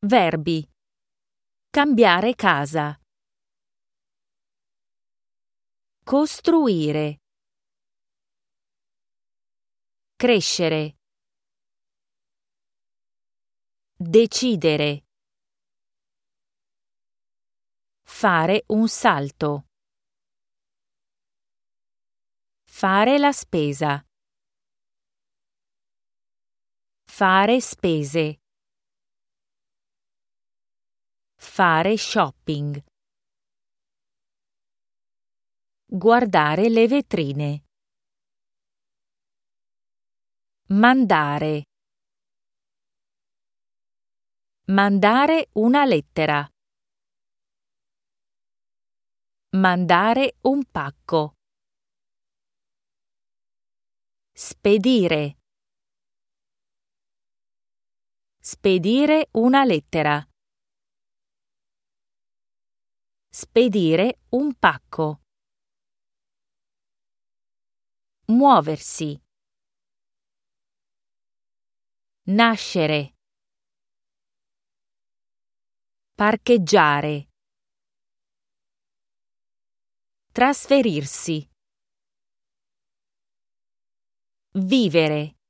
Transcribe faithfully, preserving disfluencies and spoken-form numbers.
Verbi. Cambiare casa. Costruire. Crescere. Decidere. Fare un salto. Fare la spesa. Fare spese. Fare shopping. Guardare le vetrine. Mandare. Mandare una lettera. Mandare un pacco. Spedire. Spedire una lettera. Spedire un pacco. Muoversi. Nascere. Parcheggiare. Trasferirsi. Vivere.